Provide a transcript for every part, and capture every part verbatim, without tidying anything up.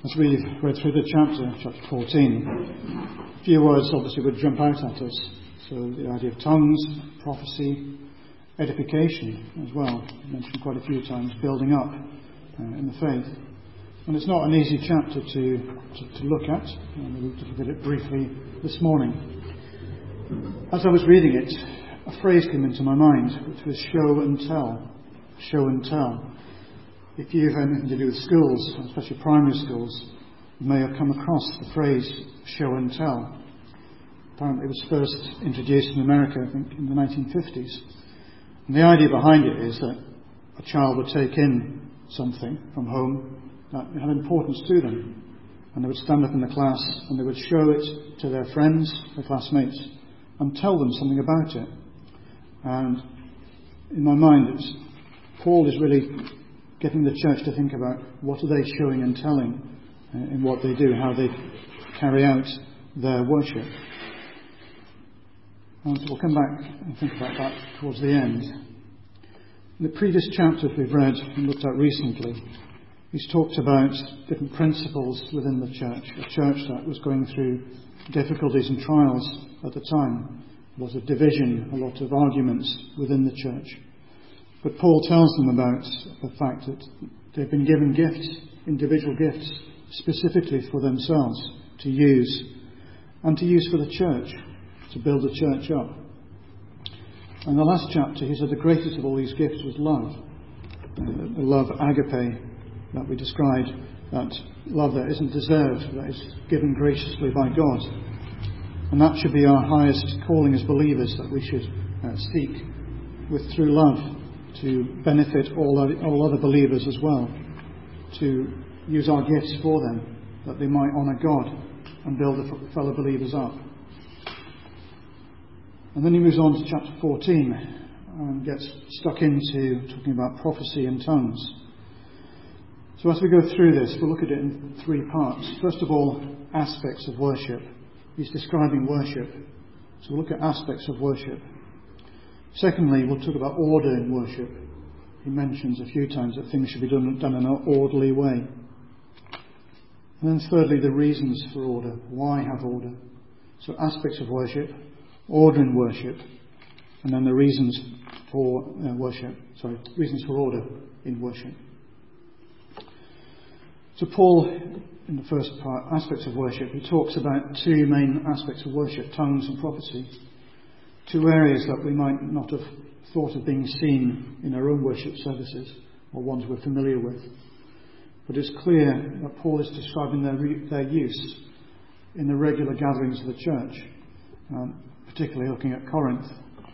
As we read through the chapter, chapter fourteen, a few words obviously would jump out at us. So the idea of tongues, prophecy, edification as well, mentioned quite a few times, building up uh, in the faith. And it's not an easy chapter to, to, to look at, and we'll look at it briefly this morning. As I was reading it, a phrase came into my mind, which was show and tell. Show and tell. If you've had anything to do with schools, especially primary schools, you may have come across the phrase show and tell. Apparently it was first introduced in America, I think, in the nineteen fifties. And the idea behind it is that a child would take in something from home that had importance to them. And they would stand up in the class and they would show it to their friends, their classmates, and tell them something about it. And in my mind, it's, Paul is really getting the church to think about what are they showing and telling uh, in what they do, how they carry out their worship. And so we'll come back and think about that towards the end. In the previous chapters we've read and looked at recently, he's talked about different principles within the church, a church that was going through difficulties and trials at the time. A lot of division, a lot of arguments within the church. But Paul tells them about the fact that they've been given gifts, individual gifts, specifically for themselves to use, and to use for the church, to build the church up. In the last chapter, he said the greatest of all these gifts was love. The love agape that we described, that love that isn't deserved, that is given graciously by God. And that should be our highest calling as believers, that we should uh, seek with through love to benefit all other, all other believers as well, to use our gifts for them, that they might honour God and build the fellow believers up. And then he moves on to chapter fourteen and gets stuck into talking about prophecy and tongues. So as we go through this, we'll look at it in three parts. First of all, aspects of worship. He's describing worship. So we'll look at aspects of worship. Secondly, we'll talk about order in worship. He mentions a few times that things should be done, done in an orderly way. And then thirdly, the reasons for order. Why have order? So aspects of worship, order in worship, and then the reasons for uh, worship. Sorry, reasons for order in worship. So Paul, in the first part, aspects of worship, he talks about two main aspects of worship, tongues and prophecy. Two areas that we might not have thought of being seen in our own worship services, or ones we're familiar with. But it's clear that Paul is describing their, re- their use in the regular gatherings of the church, um, particularly looking at Corinth.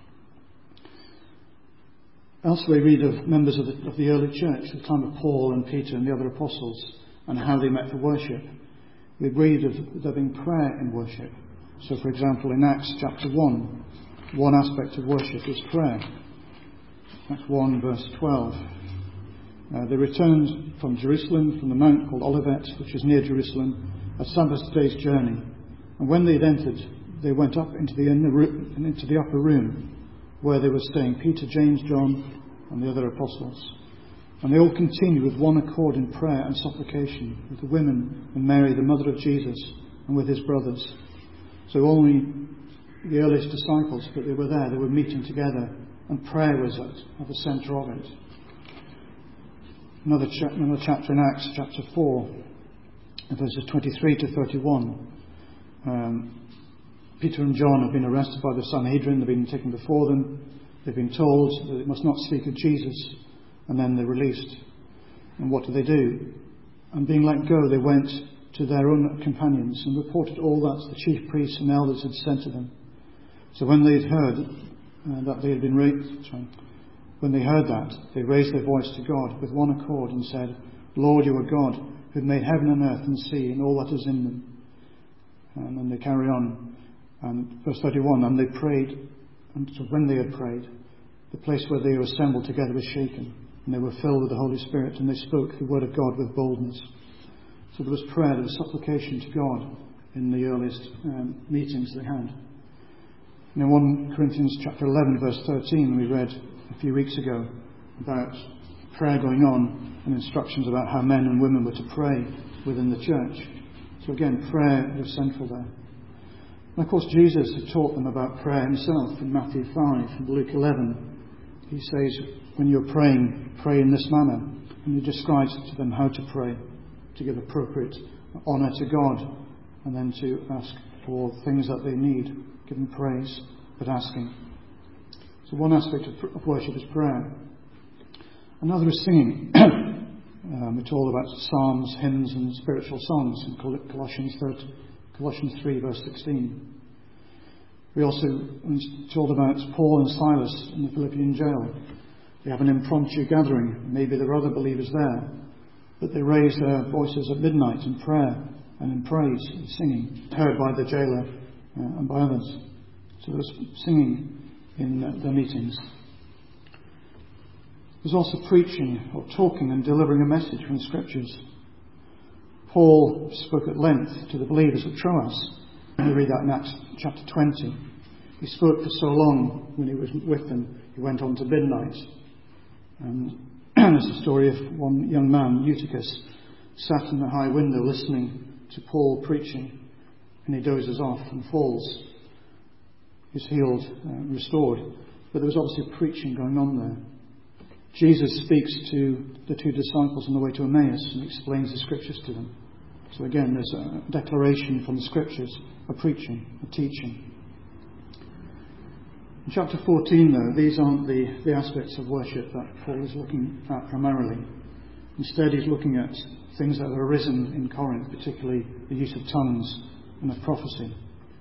Elsewhere we read of members of the, of the early church, the time of Paul and Peter and the other apostles, and how they met for worship. We read of there being prayer in worship. So, for example, in Acts chapter one, one aspect of worship is prayer. Acts one verse twelve. Uh, they returned from Jerusalem, from the mount called Olivet, which is near Jerusalem, a Sabbath day's journey. And when they had entered, they went up into the, inner room, into the upper room, where they were staying, Peter, James, John, and the other apostles. And they all continued with one accord in prayer and supplication, with the women and Mary, the mother of Jesus, and with his brothers. So only the earliest disciples, but they were there, they were meeting together, and prayer was at, at the centre of it. Another, cha- another chapter in Acts, chapter four, verses twenty-three to thirty-one. Um, Peter and John have been arrested by the Sanhedrin, they've been taken before them, they've been told that they must not speak of Jesus, and then they're released. And what do they do? And being let go, they went to their own companions and reported all that the chief priests and elders had said to them. So when they had heard uh, that they had been raised, sorry, when they heard that, they raised their voice to God with one accord and said, Lord, you are God, who made heaven and earth and sea and all that is in them. And then they carry on. And verse thirty-one, and they prayed, and so when they had prayed, the place where they were assembled together was shaken, and they were filled with the Holy Spirit, and they spoke the word of God with boldness. So there was prayer, there was supplication to God in the earliest um, meetings they had. And in First Corinthians chapter eleven, verse thirteen, we read a few weeks ago about prayer going on and instructions about how men and women were to pray within the church. So again, prayer was central there. And of course, Jesus had taught them about prayer himself in Matthew five and Luke eleven. He says, when you're praying, pray in this manner. And he describes to them how to pray, to give appropriate honour to God, and then to ask for things that they need, giving praise, but asking. So one aspect of, of worship is prayer. Another is singing. um, we're told about psalms, hymns and spiritual songs in Colossians, Colossians three verse sixteen. We also are told about Paul and Silas in the Philippian jail. They have an impromptu gathering. Maybe there are other believers there. But they raise their voices at midnight in prayer and in praise and singing, heard by the jailer uh, and by others. So there's singing in uh, their meetings. There's also preaching or talking and delivering a message from the Scriptures. Paul spoke at length to the believers at Troas. We read that in Acts chapter twenty. He spoke for so long when he was with them, he went on to midnight. And there's a story of one young man, Eutychus, sat in the high window listening to Paul preaching, and he dozes off and falls. He's healed, uh, restored. But there was obviously preaching going on there. Jesus speaks to the two disciples on the way to Emmaus and explains the Scriptures to them. So again, there's a declaration from the Scriptures, a preaching, a teaching. In chapter fourteen, though, these aren't the, the aspects of worship that Paul is looking at primarily. Instead, he's looking at things that have arisen in Corinth, particularly the use of tongues and of prophecy.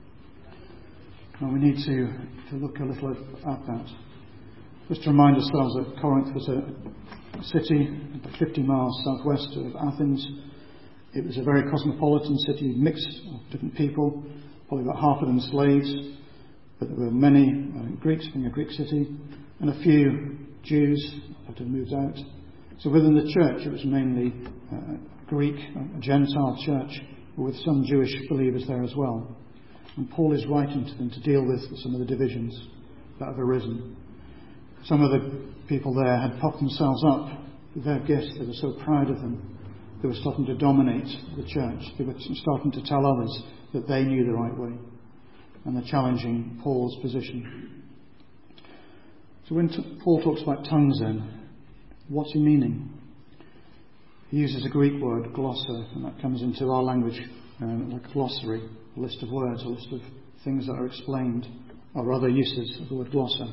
Now we need to, to look a little at that. Just to remind ourselves that Corinth was a, a city about fifty miles southwest of Athens. It was a very cosmopolitan city, mixed of different people, probably about half of them slaves, but there were many uh, Greeks, being a Greek city, and a few Jews that had moved out. So within the church it was mainly uh, Greek, a Gentile church, with some Jewish believers there as well. And Paul is writing to them to deal with some of the divisions that have arisen. Some of the people there had puffed themselves up with their gifts. They were so proud of them. They were starting to dominate the church. They were starting to tell others that they knew the right way. And they're challenging Paul's position. So when t- Paul talks about tongues then, what's he meaning? He uses a Greek word, glossa, and that comes into our language um, like a glossary, a list of words, a list of things that are explained, or other uses of the word glossa.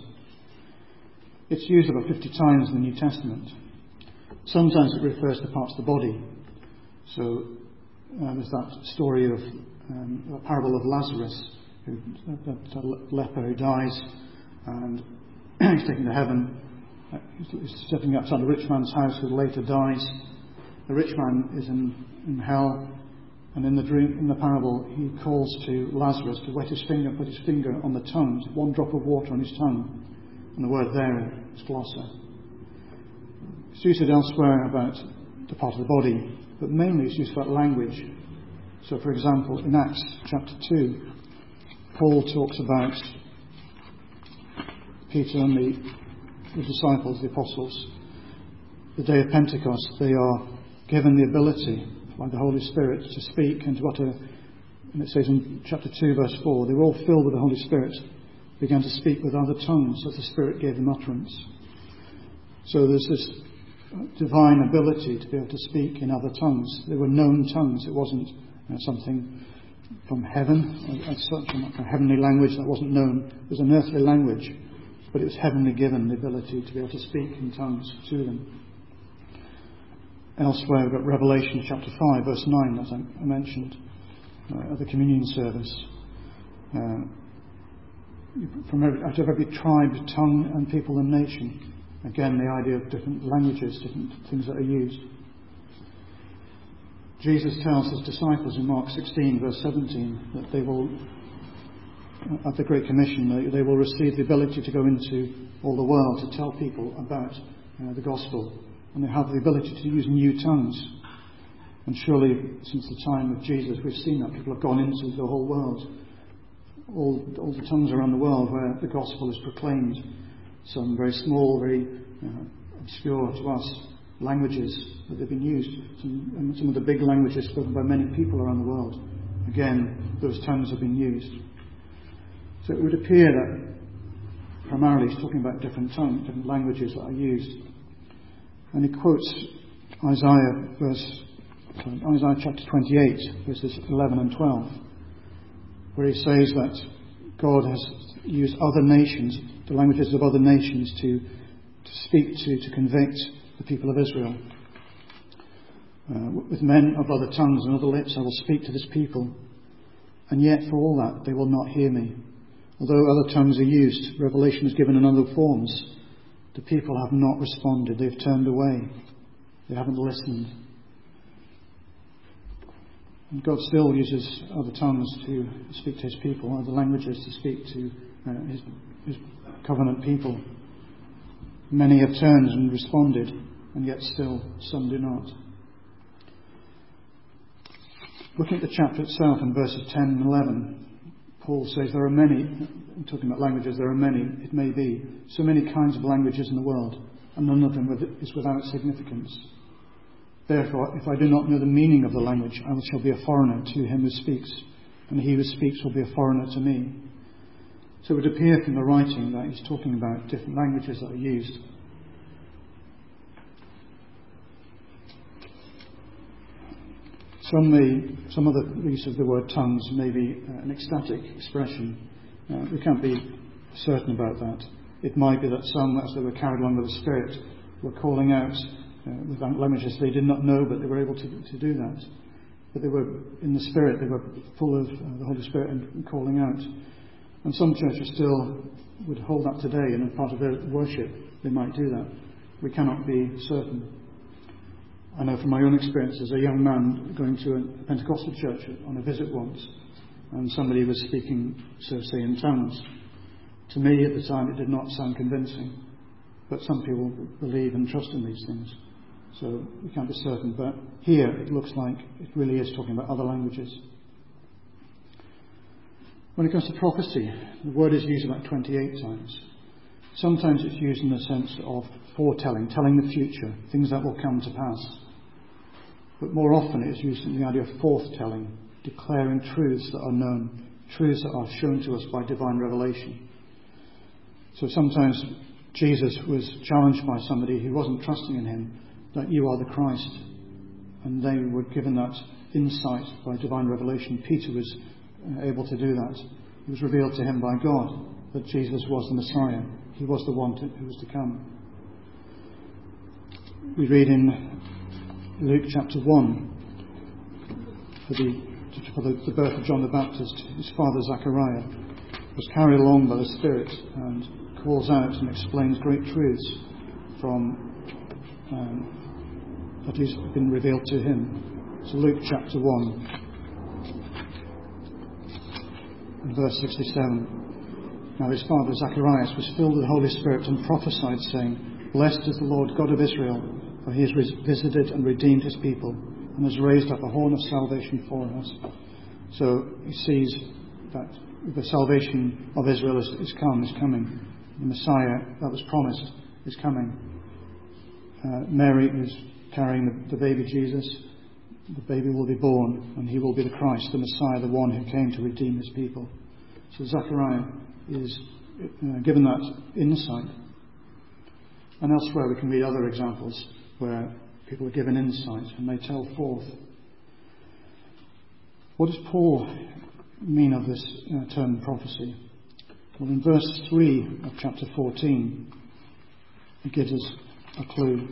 It's used about fifty times in the New Testament. Sometimes it refers to parts of the body. So uh, there's that story of um, a parable of Lazarus, who, that, that leper who dies, and he's taken to heaven. Uh, he's sitting outside the rich man's house, who later dies. The rich man is in, in hell, and in the dream, in the parable, he calls to Lazarus to wet his finger, put his finger on the tongue, one drop of water on his tongue. And the word there is glossa. It's used elsewhere about the part of the body, but mainly it's used about language. So, for example, in Acts chapter two, Paul talks about Peter and the, the disciples, the apostles. The day of Pentecost, they are given the ability by the Holy Spirit to speak and to utter. And it says in chapter two, verse four, they were all filled with the Holy Spirit, began to speak with other tongues as the Spirit gave them utterance. So there's this divine ability to be able to speak in other tongues. They were known tongues. It wasn't uh, something from heaven as such, a heavenly language that wasn't known. It was an earthly language, but it was heavenly given, the ability to be able to speak in tongues to them. Elsewhere, we've got Revelation chapter five, verse nine, as I mentioned, uh, at the communion service. Uh, from every, out of every tribe, tongue and people and nation. Again, the idea of different languages, different things that are used. Jesus tells his disciples in Mark sixteen, verse seventeen, that they will, at the Great Commission, they, they will receive the ability to go into all the world to tell people about uh, the gospel. And they have the ability to use new tongues. And surely, since the time of Jesus, we've seen that people have gone into the whole world. All, all the tongues around the world where the gospel is proclaimed. Some very small, very uh, obscure to us, languages that have been used. Some, some of the big languages spoken by many people around the world. Again, those tongues have been used. So it would appear that primarily he's talking about different tongues, different languages that are used. And he quotes Isaiah verse Isaiah chapter twenty-eight, verses eleven and twelve, where he says that God has used other nations, the languages of other nations, to, to speak to, to convict the people of Israel. Uh, with men of other tongues and other lips I will speak to this people, and yet for all that they will not hear me. Although other tongues are used, revelation is given in other forms, the people have not responded. They've turned away. They haven't listened. And God still uses other tongues to speak to his people, other languages to speak to uh, his, his covenant people. Many have turned and responded, and yet still some do not. Looking at the chapter itself in verses ten and eleven, Paul says there are many, talking about languages, there are many, it may be, so many kinds of languages in the world, and none of them is without significance. Therefore, if I do not know the meaning of the language, I shall be a foreigner to him who speaks, and he who speaks will be a foreigner to me. So it would appear from the writing that he's talking about different languages that are used. Some may, some of the use of the word tongues may be uh, an ecstatic expression. Uh, we can't be certain about that. It might be that some, as they were carried along with the Spirit, were calling out uh, with languages they did not know, but they were able to, to do that. But they were in the Spirit, they were full of uh, the Holy Spirit and, and calling out. And some churches still would hold that today, and as part of their worship they might do that. We cannot be certain. I know from my own experience as a young man going to a Pentecostal church on a visit once, and somebody was speaking, so to say, in tongues. To me at the time it did not sound convincing, but some people believe and trust in these things, so we can't be certain. But here it looks like it really is talking about other languages. When it comes to prophecy, the word is used about twenty-eight times. Sometimes it's used in the sense of foretelling, telling the future, things that will come to pass. But more often it is used in the idea of forthtelling, declaring truths that are known, truths that are shown to us by divine revelation. So sometimes Jesus was challenged by somebody who wasn't trusting in him, that you are the Christ. And they were given that insight by divine revelation. Peter was able to do that. It was revealed to him by God that Jesus was the Messiah. He was the one to, who was to come. We read in Luke chapter one, for the, for the, the birth of John the Baptist, his father Zachariah was carried along by the Spirit and calls out and explains great truths from um, that has been revealed to him. So Luke chapter one, and verse sixty-seven. Now his father Zacharias was filled with the Holy Spirit and prophesied, saying, Blessed is the Lord God of Israel, for he has visited and redeemed his people, and has raised up a horn of salvation for us. So he sees that the salvation of Israel is, is come, is coming. The Messiah that was promised is coming. Uh, Mary is carrying the, the baby Jesus. The baby will be born, and he will be the Christ, the Messiah, the one who came to redeem his people. So Zechariah is uh, given that insight. And elsewhere we can read other examples where people are given insight and they tell forth. What does Paul mean of this uh, term prophecy? Well, in verse three of chapter fourteen, he gives us a clue.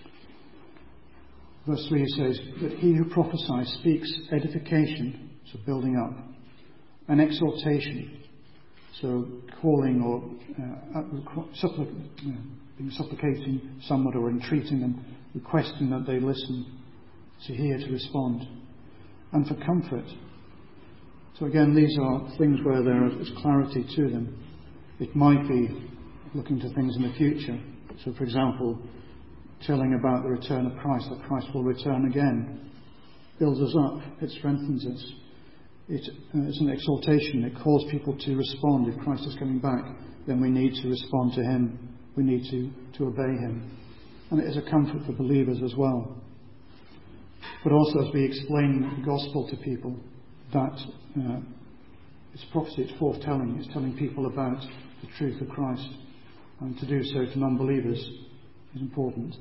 Verse three says, But he who prophesies speaks edification, so building up, and exhortation, so calling or uh, supplic- you know, being supplicating somewhat or entreating them, requesting that they listen, to hear, to respond, and for comfort. So again, these are things where there is clarity to them. It might be looking to things in the future. So for example, telling about the return of Christ, that Christ will return again, builds us up, it strengthens us. It uh, is an exhortation. It calls people to respond. If Christ is coming back, then we need to respond to him. We need to, to obey him. and it is a comfort for believers as well. But also as we explain the gospel to people, that uh, it's prophecy, it's foretelling, it's telling people about the truth of Christ, and to do so to non-believers is important.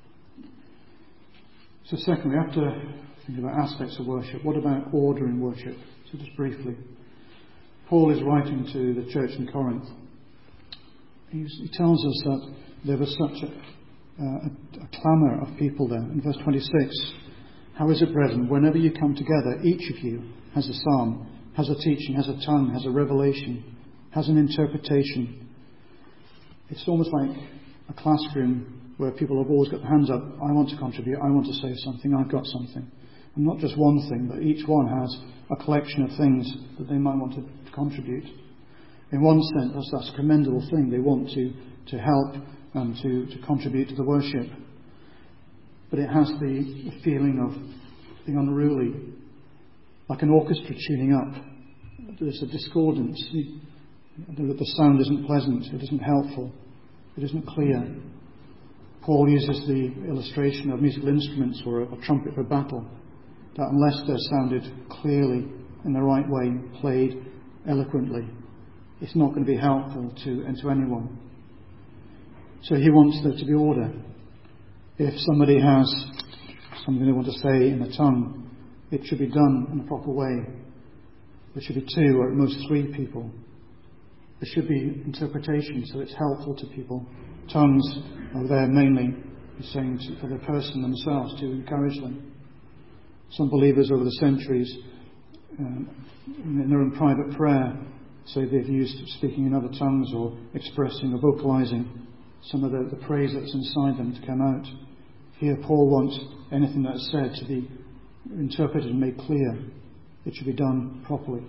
So secondly, after thinking about aspects of worship, what about order in worship? So just briefly, Paul is writing to the church in Corinth. He's, he tells us that there was such a, a, a clamour of people there. In verse twenty-six, how is it, brethren, whenever you come together, each of you has a psalm, has a teaching, has a tongue, has a revelation, has an interpretation. It's almost like a classroom where people have always got their hands up. I want to contribute, I want to say something, I've got something. And not just one thing, but each one has a collection of things that they might want to contribute. In one sense, that's, that's a commendable thing. They want to, to help and to, to contribute to the worship. But it has the, the feeling of being unruly, like an orchestra tuning up. There's a discordance. The sound isn't pleasant, it isn't helpful, it isn't clear. Paul uses the illustration of musical instruments or a, a trumpet for battle, that unless they're sounded clearly in the right way, played eloquently, it's not going to be helpful to, and to anyone. So he wants there to be order. If somebody has something they want to say in a tongue, it should be done in a proper way. There should be two or at most three people. There should be interpretation so it's helpful to people. Tongues are there mainly, he's saying, to, for the person themselves, to encourage them. Some believers over the centuries, um, in their own private prayer, say they've used speaking in other tongues or expressing or vocalizing some of the, the praise that's inside them to come out. Here Paul wants anything that's said to be interpreted and made clear. It should be done properly.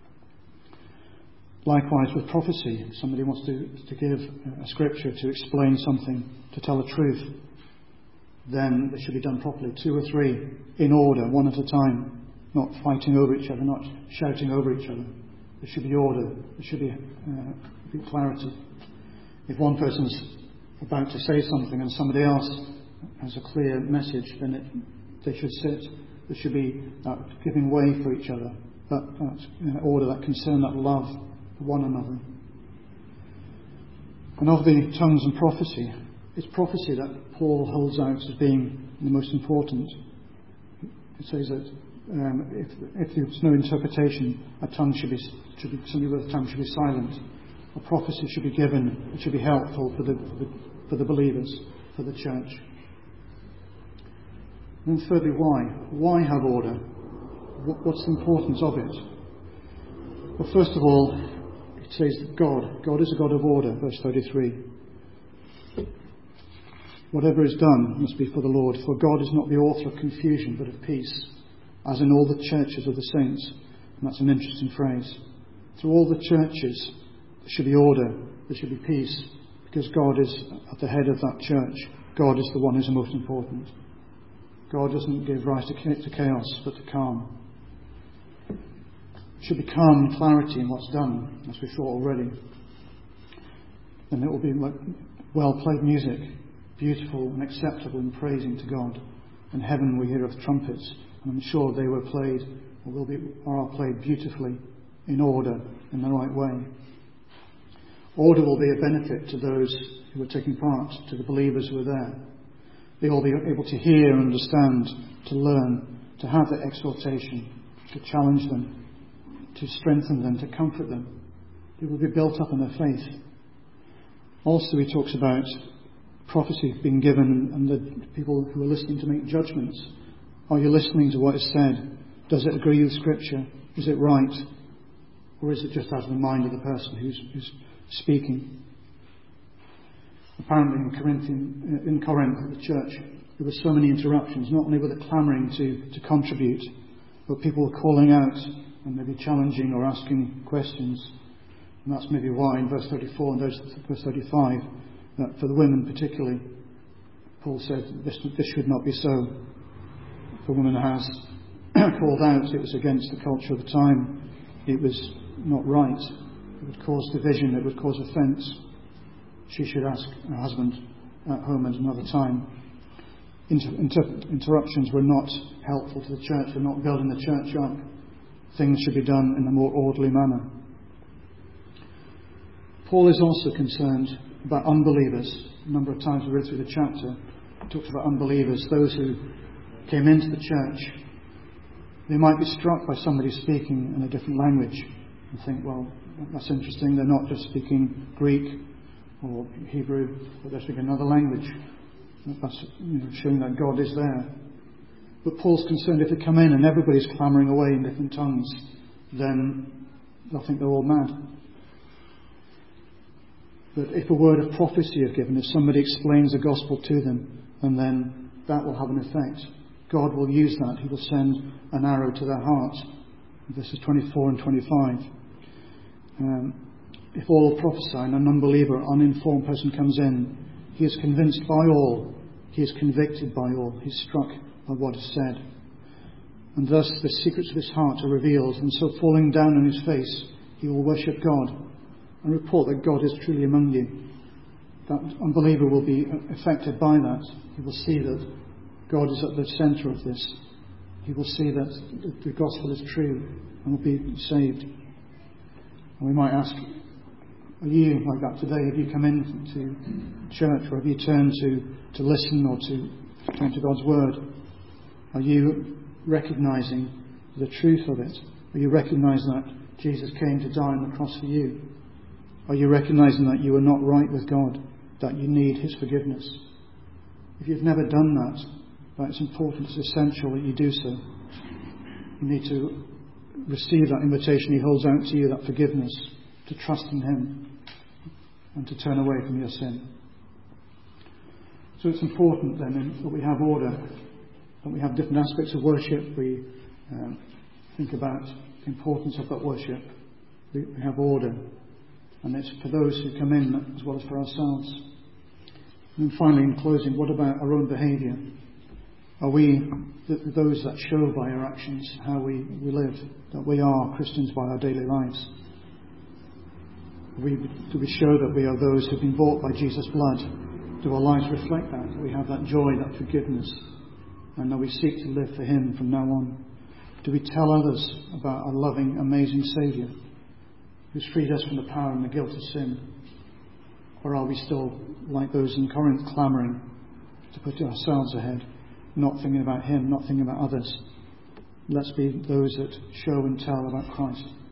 Likewise with prophecy, if somebody wants to, to give a scripture to explain something, to tell a truth, then it should be done properly. Two or three, in order, one at a time, not fighting over each other, not shouting over each other. There should be order, there should be, uh, be clarity. If one person's about to say something and somebody else has a clear message, then it, they should sit. There should be that giving way for each other, that, that uh, order, that concern, that love for one another. And of the tongues and prophecy, it's prophecy that Paul holds out as being the most important. It says that um, if, if there's no interpretation, a tongue should be, should be somebody with a tongue should be silent. A prophecy should be given. It should be helpful for the, for the, for the believers, for the church. And then thirdly, why? Why have order? What's the importance of it? Well, first of all, it says that God. God is a God of order, verse thirty-three. Whatever is done must be for the Lord, for God is not the author of confusion, but of peace, as in all the churches of the saints. And that's an interesting phrase. Through all the churches, there should be order, there should be peace, because God is at the head of that church. God is the one who's the most important. God doesn't give rise to chaos, but to calm. There should be calm and clarity in what's done, as we saw already. And it will be like well-played music, beautiful and acceptable in praising to God. In heaven we hear of trumpets, and I'm sure they were played, or will be, or are played beautifully, in order, in the right way. Order will be a benefit to those who are taking part, to the believers who are there. They will be able to hear and understand, to learn, to have that exhortation, to challenge them, to strengthen them, to comfort them. They will be built up in their faith. Also he talks about prophecy being given and the people who are listening to make judgments. Are you listening to what is said? Does it agree with Scripture? Is it right? Or is it just out of the mind of the person who's, who's speaking? Apparently in Corinthian, in Corinth, the church, there were so many interruptions. Not only were they clamouring to, to contribute, but people were calling out and maybe challenging or asking questions. And that's maybe why in verse thirty-four and verse thirty-five, that for the women particularly, Paul said this, this should not be so. If a woman has called out, it was against the culture of the time. It was not right. It would cause division. It would cause offence. She should ask her husband at home at another time. inter- inter- interruptions were not helpful to the church, were not building the church up. Things should be done in a more orderly manner. Paul is also concerned about unbelievers. A number of times we read through the chapter, he talks about unbelievers, those who came into the church. They might be struck by somebody speaking in a different language and think, well, that's interesting. They're not just speaking Greek or Hebrew, but they're speaking another language. That's, you know, showing that God is there. But Paul's concerned if they come in and everybody's clamouring away in different tongues, then they'll think they're all mad. But if a word of prophecy is given, if somebody explains the gospel to them, and then that will have an effect. God will use that. He will send an arrow to their heart. Verses twenty-four and twenty-five. Um, if all prophesy and an unbeliever, uninformed person comes in, he is convinced by all. He is convicted by all. He is struck by what is said. And thus the secrets of his heart are revealed. And so falling down on his face, he will worship God and report that God is truly among you. That unbeliever will be affected by that. He will see that God is at the centre of this. He will see that the gospel is true and will be saved. And we might ask, are you like that today? Have you come into church, or have you turned to, to listen or to turn to God's word? Are you recognising the truth of it? Are you recognising that Jesus came to die on the cross for you? Are you recognising that you are not right with God, that you need his forgiveness? If you've never done that, that it's important, it's essential that you do so. You need to receive that invitation he holds out to you, that forgiveness, to trust in him and to turn away from your sin. So it's important then that we have order, that we have different aspects of worship. We um, think about the importance of that worship. We, we have order, and it's for those who come in as well as for ourselves. And then finally, in closing, what about our own behaviour? Are we those that show by our actions how we, we live, that we are Christians by our daily lives? We, do we show that we are those who have been bought by Jesus' blood? Do our lives reflect that? Do we have that joy, that forgiveness, and that we seek to live for him from now on? Do we tell others about our loving, amazing Saviour who's freed us from the power and the guilt of sin? Or are we still like those in Corinth, clamouring to put ourselves ahead, not thinking about him, not thinking about others? Let's be those that show and tell about Christ.